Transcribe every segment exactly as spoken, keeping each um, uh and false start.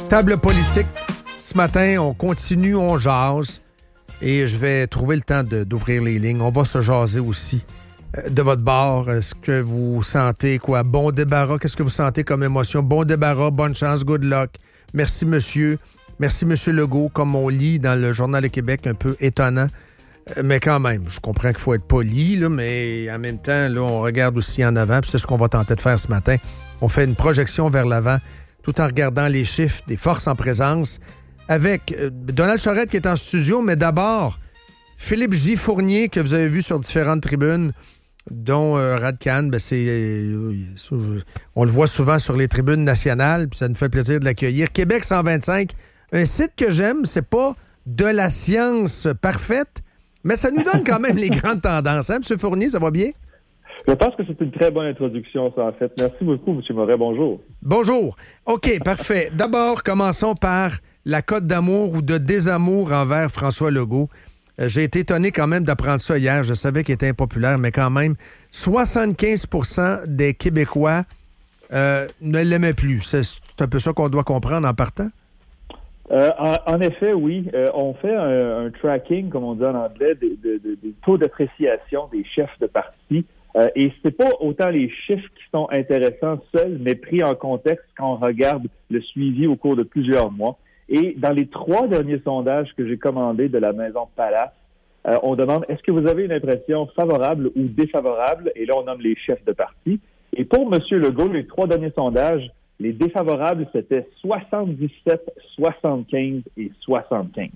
Table politique. Ce matin, on continue, on jase. Et je vais trouver le temps de, d'ouvrir les lignes. On va se jaser aussi euh, de votre bord. Est-ce que vous sentez quoi? Bon débarras. Qu'est-ce que vous sentez comme émotion? Bon débarras, bonne chance, good luck. Merci, monsieur. Merci, monsieur Legault, comme on lit dans le Journal de Québec, un peu étonnant. Euh, mais quand même, je comprends qu'il faut être poli, là, mais en même temps, là, on regarde aussi en avant. Puis c'est ce qu'on va tenter de faire ce matin. On fait une projection vers l'avant, tout en regardant les chiffres des forces en présence, avec euh, Donald Charette qui est en studio, mais d'abord, Philippe J. Fournier, que vous avez vu sur différentes tribunes, dont euh, Radcan, ben c'est, euh, on le voit souvent sur les tribunes nationales, puis ça nous fait plaisir de l'accueillir. Québec cent vingt-cinq, un site que j'aime, c'est pas de la science parfaite, mais ça nous donne quand même les grandes tendances. Hein, M. Fournier, ça va bien? Je pense que c'est une très bonne introduction, ça, en fait. Merci beaucoup, M. Moret. Bonjour. Bonjour. OK, parfait. D'abord, commençons par la cote d'amour ou de désamour envers François Legault. Euh, j'ai été étonné quand même d'apprendre ça hier. Je savais qu'il était impopulaire, mais quand même, soixante-quinze pour cent des Québécois euh, ne l'aimaient plus. C'est, c'est un peu ça qu'on doit comprendre en partant? Euh, en, en effet, oui. Euh, on fait un, un tracking, comme on dit en anglais, des, des, des, des taux d'appréciation des chefs de parti. Euh, et c'est pas autant les chiffres qui sont intéressants seuls, mais pris en contexte quand on regarde le suivi au cours de plusieurs mois. Et dans les trois derniers sondages que j'ai commandés de la Maison Palace, euh, on demande est-ce que vous avez une impression favorable ou défavorable? Et là, on nomme les chefs de parti. Et pour M. Legault, les trois derniers sondages, les défavorables, c'était soixante-dix-sept, soixante-quinze et soixante-quinze.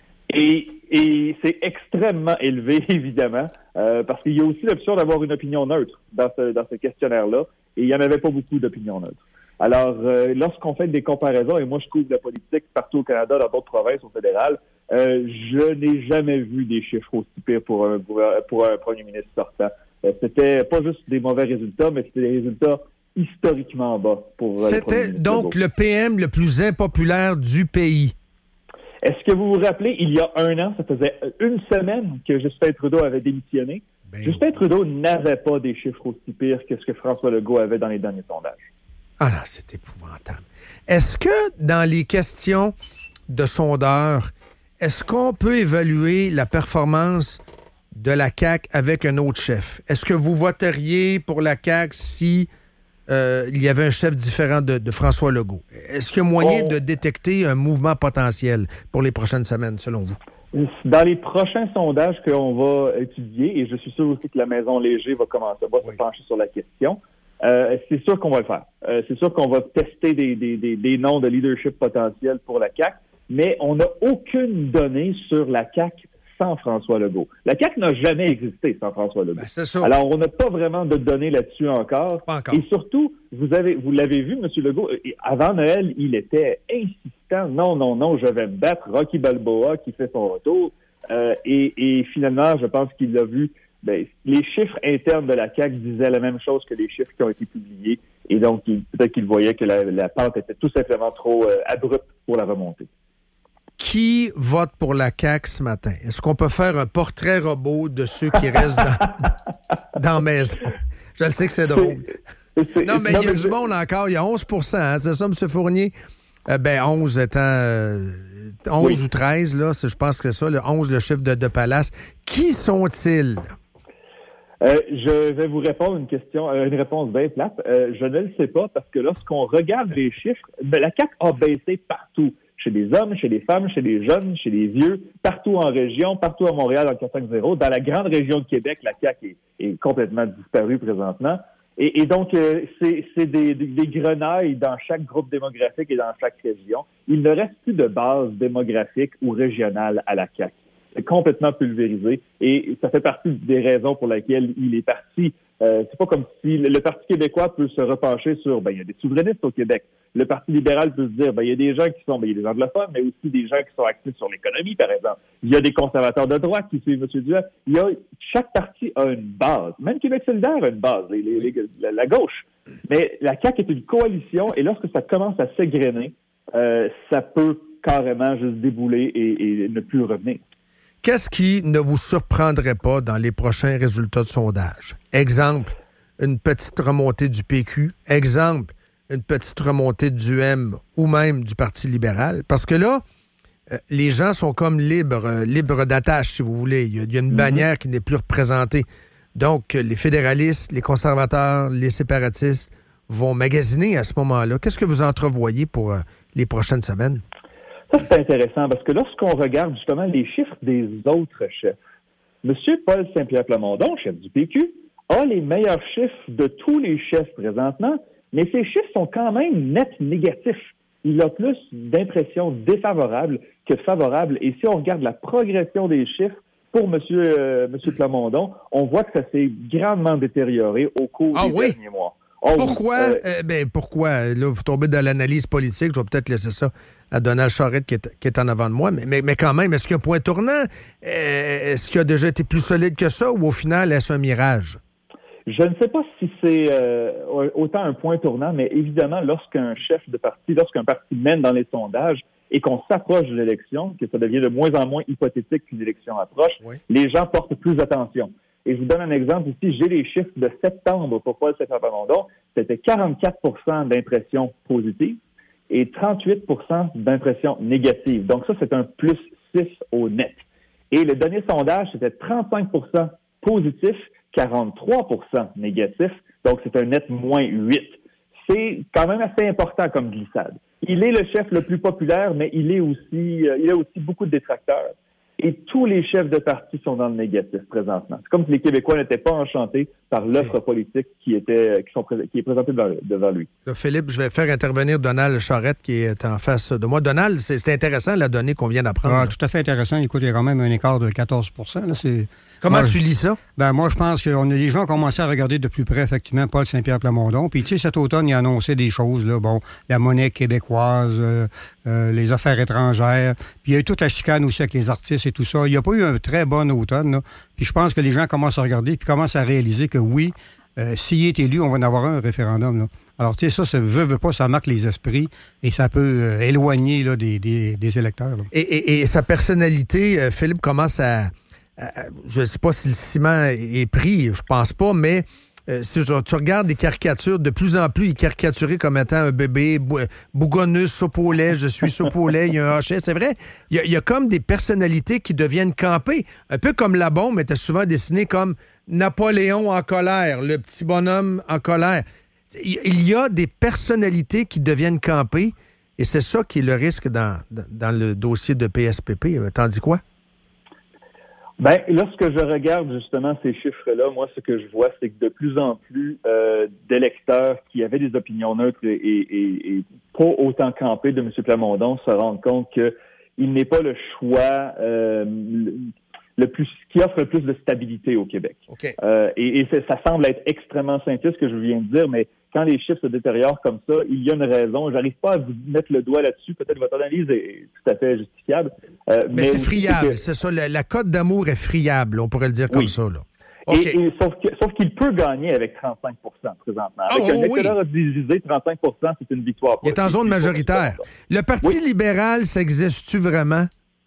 Et, et c'est extrêmement élevé, évidemment, euh, parce qu'il y a aussi l'option d'avoir une opinion neutre dans ce, dans ce questionnaire-là, et il n'y en avait pas beaucoup d'opinions neutres. Alors, euh, lorsqu'on fait des comparaisons, et moi je couvre la politique partout au Canada, dans d'autres provinces, au fédéral, euh, je n'ai jamais vu des chiffres aussi pires pour un, pour un premier ministre sortant. Euh, c'était pas juste des mauvais résultats, mais c'était des résultats historiquement bas pour C'était donc le P M le plus impopulaire du pays. Est-ce que vous vous rappelez, il y a un an, ça faisait une semaine que Justin Trudeau avait démissionné. Ben Justin oui. Trudeau n'avait pas des chiffres aussi pires que ce que François Legault avait dans les derniers sondages. Ah non, c'est épouvantable. Est-ce que dans les questions de sondeurs, est-ce qu'on peut évaluer la performance de la C A Q avec un autre chef? Est-ce que vous voteriez pour la C A Q si euh, il y avait un chef différent de, de François Legault? Est-ce qu'il y a moyen oh. de détecter un mouvement potentiel pour les prochaines semaines, selon vous? Dans les prochains sondages qu'on va étudier, et je suis sûr aussi que la Maison Léger va commencer, va oui. se pencher sur la question, euh, c'est sûr qu'on va le faire. Euh, c'est sûr qu'on va tester des, des, des, des noms de leadership potentiel pour la C A Q, mais on n'a aucune donnée sur la C A Q sans François Legault. La C A Q n'a jamais existé sans François Legault. Ben, c'est ça. Alors, on n'a pas vraiment de données là-dessus encore. Pas encore. Et surtout, vous avez, vous l'avez vu, M. Legault, avant Noël, il était insistant. Non, non, non, je vais me battre. Rocky Balboa qui fait son retour. Euh, et, et finalement, je pense qu'il l'a vu. Ben, les chiffres internes de la C A Q disaient la même chose que les chiffres qui ont été publiés. Et donc, il, peut-être qu'il voyait que la, la pente était tout simplement trop euh, abrupte pour la remontée. Qui vote pour la C A Q ce matin? Est-ce qu'on peut faire un portrait robot de ceux qui restent dans, dans la maison? Je le sais que c'est drôle. C'est, c'est, non, mais non, il y a mais du monde encore. Il y a onze pour cent, hein, c'est ça, M. Fournier? Euh, ben, onze étant... Euh, onze oui. ou treize, là, je pense que c'est ça. Le onze, le chiffre de, de Palace. Qui sont-ils? Euh, je vais vous répondre une question, une réponse bien plate. Euh, je ne le sais pas parce que lorsqu'on regarde les chiffres, ben, la C A Q a baissé partout. Chez les hommes, chez les femmes, chez les jeunes, chez les vieux, partout en région, partout à Montréal en quatre cinq zéro. Dans la grande région de Québec, la C A Q est, est complètement disparue présentement. Et, et donc, euh, c'est, c'est des, des, des grenailles dans chaque groupe démographique et dans chaque région. Il ne reste plus de base démographique ou régionale à la C A Q. C'est complètement pulvérisé et ça fait partie des raisons pour lesquelles il est parti. Euh, c'est pas comme si le, le Parti québécois peut se repencher sur, ben, il y a des souverainistes au Québec. Le Parti libéral peut se dire, ben, il y a des gens qui sont, ben, il y a des anglophones, mais aussi des gens qui sont actifs sur l'économie, par exemple. Il y a des conservateurs de droite qui suivent M. Duhamel. Il y a, chaque parti a une base. Même Québec solidaire a une base, les, les, les, la, la gauche. Mais la C A Q est une coalition et lorsque ça commence à s'égrener, euh, ça peut carrément juste débouler et, et ne plus revenir. Qu'est-ce qui ne vous surprendrait pas dans les prochains résultats de sondage? Exemple, une petite remontée du P Q. Exemple, une petite remontée du Duhem ou même du Parti libéral? Parce que là, euh, les gens sont comme libres, euh, libres d'attache, si vous voulez. Il y a, il y a une mm-hmm. bannière qui n'est plus représentée. Donc, les fédéralistes, les conservateurs, les séparatistes vont magasiner à ce moment-là. Qu'est-ce que vous entrevoyez pour euh, les prochaines semaines? Ça, c'est intéressant parce que lorsqu'on regarde justement les chiffres des autres chefs, M. Paul Saint-Pierre Plamondon, chef du P Q, a les meilleurs chiffres de tous les chefs présentement, mais ces chiffres sont quand même net négatifs. Il a plus d'impressions défavorables que favorables. Et si on regarde la progression des chiffres pour M. Euh, M. Plamondon, on voit que ça s'est grandement détérioré au cours ah, des oui? derniers mois. Oh, pourquoi? Oui. Euh, euh, ben, pourquoi? Là, vous tombez dans l'analyse politique. Je vais peut-être laisser ça à Donald Charette qui est, qui est en avant de moi. Mais, mais, mais quand même, est-ce qu'il y a un point tournant? Euh, est-ce qu'il a déjà été plus solide que ça ou au final, est-ce un mirage? Je ne sais pas si c'est euh, autant un point tournant, mais évidemment, lorsqu'un chef de parti, lorsqu'un parti mène dans les sondages et qu'on s'approche de l'élection, que ça devient de moins en moins hypothétique qu'une élection approche, oui. les gens portent plus attention. Et je vous donne un exemple ici. J'ai les chiffres de septembre pour Paul Saint-Pierre Plamondon. C'était quarante-quatre pour cent d'impressions positives et trente-huit pour cent d'impressions négatives. Donc ça, c'est un plus six au net. Et le dernier sondage, c'était trente-cinq pour cent positifs, quarante-trois pour cent négatifs. Donc c'est un net moins huit. C'est quand même assez important comme glissade. Il est le chef le plus populaire, mais il est aussi, euh, il a aussi beaucoup de détracteurs. Et tous les chefs de parti sont dans le négatif présentement. C'est comme si les Québécois n'étaient pas enchantés par l'offre oui. politique qui était qui, sont, qui est présentée devant, devant lui. Là, Philippe, je vais faire intervenir Donald Charette qui est en face de moi. Donald, c'est, c'est intéressant la donnée qu'on vient d'apprendre. Ah, tout à fait intéressant. Écoute, il y a quand même un écart de quatorze pour cent. Là, c'est... Comment moi, tu lis ça? Ben moi, je pense que on a, les gens ont commencé à regarder de plus près, effectivement, Paul Saint-Pierre Plamondon. Puis, tu sais, cet automne, il a annoncé des choses, là, bon, la monnaie québécoise, euh, euh, les affaires étrangères. Puis, il y a eu toute la chicane aussi avec les artistes et tout ça. Il n'y a pas eu un très bon automne, là. Puis, je pense que les gens commencent à regarder puis commencent à réaliser que oui, euh, s'il est élu, on va en avoir un, un référendum, là. Alors, tu sais, ça, ça veut, veut pas, ça marque les esprits et ça peut euh, éloigner là, des, des, des électeurs. Là. Et, et, et sa personnalité, euh, Philippe, commence à... Je ne sais pas si le ciment est pris, je pense pas, mais euh, si genre, tu regardes des caricatures, de plus en plus, il est caricaturé comme étant un bébé, bou- bougonneux, soupe au lait, je suis soupe au lait, il y a un hochet. C'est vrai, il y, a, il y a comme des personnalités qui deviennent campées, un peu comme la bombe était souvent dessinée comme Napoléon en colère, le petit bonhomme en colère. Il y a des personnalités qui deviennent campées et c'est ça qui est le risque dans, dans le dossier de P S P P. T'en dis quoi? Ben, lorsque je regarde justement ces chiffres-là, moi, ce que je vois, c'est que de plus en plus euh, d'électeurs qui avaient des opinions neutres et, et, et, et pas autant campées de M. Plamondon se rendent compte qu'il n'est pas le choix euh, le, le plus qui offre le plus de stabilité au Québec. Okay. Euh, et et ça semble être extrêmement simpliste ce que je viens de dire, mais quand les chiffres se détériorent comme ça, il y a une raison. J'arrive pas à vous mettre le doigt là-dessus. Peut-être votre analyse est tout à fait justifiable. Euh, mais, mais c'est friable, que... c'est ça. La, la cote d'amour est friable, on pourrait le dire comme oui. ça. Là. Okay. Et, et, sauf, que, sauf qu'il peut gagner avec trente-cinq pour cent présentement. Avec oh, un électorat oui. divisé, trente-cinq pour cent, c'est une victoire. Il est en zone majoritaire. Le Parti oui. libéral, ça existe-tu vraiment?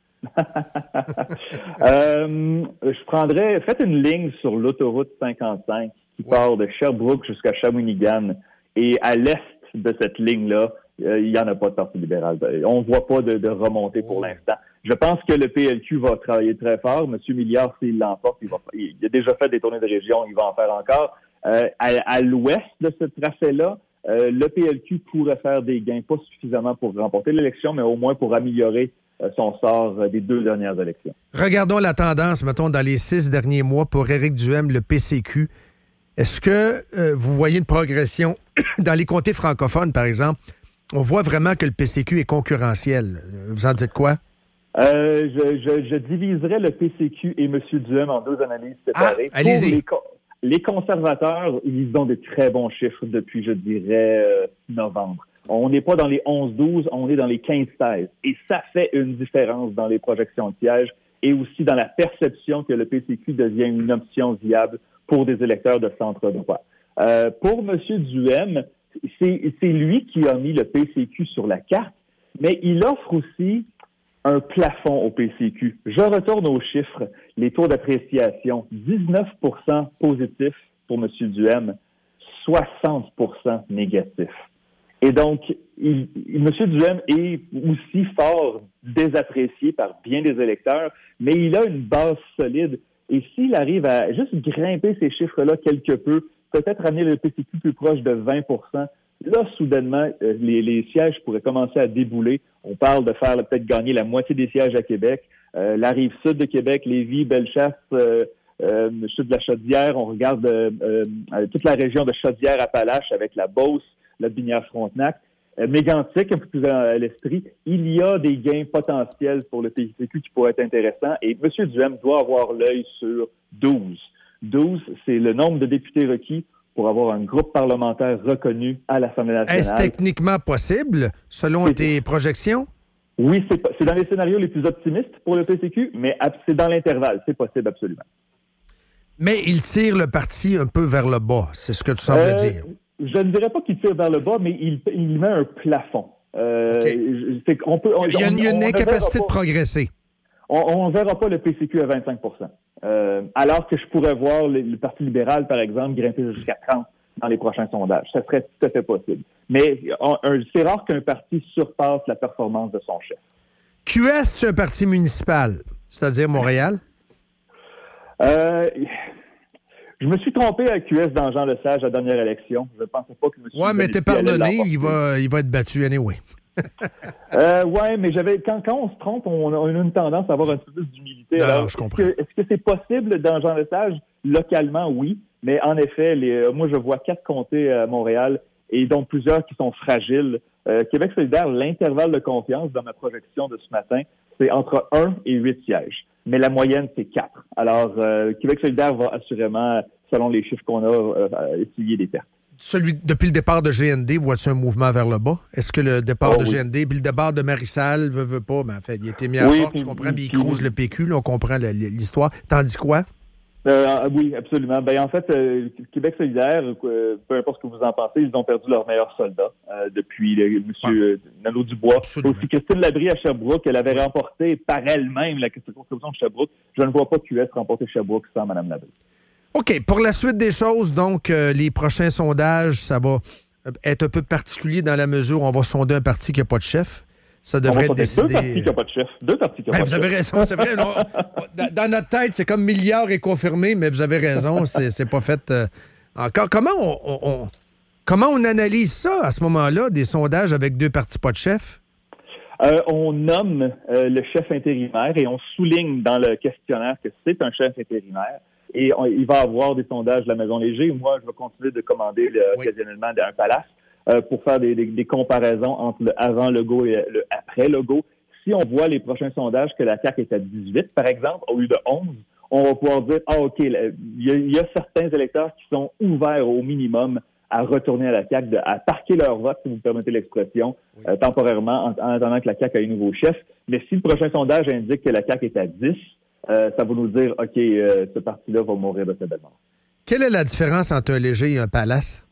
euh, je prendrais... Faites une ligne sur l'autoroute cinquante-cinq qui ouais. part de Sherbrooke jusqu'à Shawinigan. Et à l'est de cette ligne-là, euh, il n'y en a pas de Parti libéral. On ne voit pas de, de remontée pour l'instant. Je pense que le P L Q va travailler très fort. M. Milliard, s'il l'emporte, il, va, il a déjà fait des tournées de région, il va en faire encore. Euh, à, à l'ouest de ce tracé-là, euh, le P L Q pourrait faire des gains, pas suffisamment pour remporter l'élection, mais au moins pour améliorer euh, son sort euh, des deux dernières élections. Regardons la tendance, mettons, dans les six derniers mois pour Éric Duhem, le P C Q. Est-ce que euh, vous voyez une progression dans les comtés francophones, par exemple? On voit vraiment que le P C Q est concurrentiel. Vous en dites quoi? Euh, je, je, je diviserais le P C Q et M. Duhem en deux analyses séparées. Ah, allez-y. Pour les, les conservateurs, ils ont de très bons chiffres depuis, je dirais, euh, novembre. On n'est pas dans les onze douze, on est dans les quinze seize. Et ça fait une différence dans les projections de sièges et aussi dans la perception que le P C Q devient une option viable pour des électeurs de centre-droit. Euh, pour M. Duhem, c'est, c'est lui qui a mis le P C Q sur la carte, mais il offre aussi un plafond au P C Q. Je retourne aux chiffres, les taux d'appréciation. dix-neuf pour cent positifs pour M. Duhem, soixante pour cent négatifs. Et donc, il, il, M. Duhem est aussi fort désapprécié par bien des électeurs, mais il a une base solide. Et s'il arrive à juste grimper ces chiffres-là quelque peu, peut-être amener le P C Q plus proche de vingt pour cent, là, soudainement, euh, les, les sièges pourraient commencer à débouler. On parle de faire peut-être gagner la moitié des sièges à Québec. Euh, la rive sud de Québec, Lévis, Bellechasse, euh, euh, sud de la Chaudière, on regarde euh, euh, toute la région de Chaudière-Appalaches avec la Beauce, la Binière-Frontenac. Euh, Mégantic, un peu plus à l'esprit, il y a des gains potentiels pour le P C Q qui pourraient être intéressants. Et M. Duhem doit avoir l'œil sur douze. douze, c'est le nombre de députés requis pour avoir un groupe parlementaire reconnu à l'Assemblée nationale. Est-ce techniquement possible, selon c'est, tes projections? Oui, c'est, c'est dans les scénarios les plus optimistes pour le P C Q, mais c'est dans l'intervalle. C'est possible, absolument. Mais il tire le parti un peu vers le bas, c'est ce que tu sembles euh, dire. Je ne dirais pas qu'il tire vers le bas, mais il, il met un plafond. Euh, okay. c'est, on peut, on, il y a une, on, on, une incapacité de pas, progresser. On ne verra pas le P C Q à vingt-cinq pour cent. Euh, alors que je pourrais voir le, le Parti libéral, par exemple, grimper jusqu'à trente dans les prochains sondages. Ça serait tout à fait possible. Mais on, un, c'est rare qu'un parti surpasse la performance de son chef. Q S, c'est un parti municipal, c'est-à-dire Montréal? Euh, je me suis trompé à Q S dans Jean Lesage à la dernière élection. Je ne pensais pas que M. Oui, mais t'es pardonné, il va, il va être battu anyway. euh, oui, mais j'avais quand, quand on se trompe, on, on a une tendance à avoir un peu plus d'humilité. Non, Alors, je comprends. Est-ce que, est-ce que c'est possible dans Jean Lesage? Localement, oui. Mais en effet, les, moi, je vois quatre comtés à Montréal et dont plusieurs qui sont fragiles. Euh, Québec solidaire, l'intervalle de confiance dans ma projection de ce matin, c'est entre un et huit sièges. Mais la moyenne, c'est quatre. Alors, euh, Québec solidaire va assurément, selon les chiffres qu'on a, euh, essuyer des pertes. Celui, depuis le départ de G N D, vois-tu un mouvement vers le bas? Est-ce que le départ oh, de oui. G N D, puis le départ de Marissal, veut, veut pas, mais en fait, il a été mis à oui, porte, je comprends, mais il crouse le P Q, là, on comprend le, l'histoire. Tandis quoi? Euh, oui, absolument. Ben en fait, euh, Québec solidaire, euh, peu importe ce que vous en pensez, ils ont perdu leurs meilleurs soldats euh, depuis le, M. Euh, Nano Dubois. Absolument. Aussi Christine Labrie à Sherbrooke, elle avait oui. remporté par elle-même la circonscription de Sherbrooke. Je ne vois pas Q S remporter Sherbrooke sans Mme Labrie. OK. Pour la suite des choses, donc, euh, les prochains sondages, ça va être un peu particulier dans la mesure où on va sonder un parti qui n'a pas de chef. Ça devrait être décidé. Deux partis qui n'ont pas de chef. Deux partis qui n'ont ben, pas de chef. Vous avez raison, c'est vrai. Non, dans, dans notre tête, c'est comme milliard est confirmé, mais vous avez raison, c'est, c'est pas fait euh, encore. Comment on, on, on, comment on analyse ça à ce moment-là, des sondages avec deux partis pas de chef? Euh, on nomme euh, le chef intérimaire et on souligne dans le questionnaire que c'est un chef intérimaire. Et on, il va avoir des sondages de la Maison Léger. Moi, je vais continuer de commander le, oui. occasionnellement un palace. Euh, pour faire des, des, des comparaisons entre le avant-logo et le après-logo. Si on voit les prochains sondages que la C A Q est à dix-huit, par exemple, au lieu de onze, on va pouvoir dire, ah, OK, il y, y a certains électeurs qui sont ouverts au minimum à retourner à la C A Q, de, à parquer leur vote, si vous me permettez l'expression, oui. euh, temporairement, en, en attendant que la C A Q ait un nouveau chef. Mais si le prochain sondage indique que la C A Q est à dix, euh, ça va nous dire, OK, euh, ce parti-là va mourir de cette belle mort. Quelle est la différence entre un léger et un palace?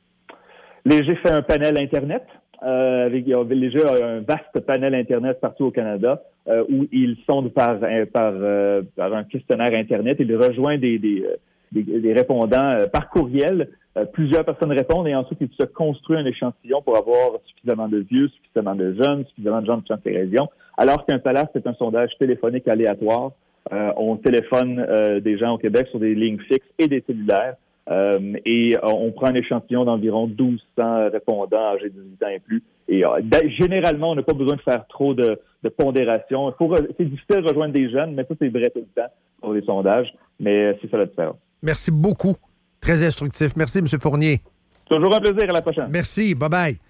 Léger fait un panel Internet. Euh, avec, Léger a un vaste panel Internet partout au Canada euh, où ils sondent par, par, euh, par un questionnaire Internet. Il rejoint des, des, des, des répondants euh, par courriel. Euh, plusieurs personnes répondent et ensuite il se construit un échantillon pour avoir suffisamment de vieux, suffisamment de jeunes, suffisamment de gens de chaque région. Alors qu'un palace, c'est un sondage téléphonique aléatoire. Euh, on téléphone euh, des gens au Québec sur des lignes fixes et des cellulaires. Euh, et euh, on prend un échantillon d'environ douze cents répondants âgés de dix-huit ans et plus. Et euh, généralement, on n'a pas besoin de faire trop de, de pondération. Il faut re- c'est difficile de rejoindre des jeunes, mais ça, c'est vrai tout le temps pour les sondages. Mais c'est ça la différence. Merci beaucoup. Très instructif. Merci, M. Fournier. Toujours un plaisir. À la prochaine. Merci. Bye-bye.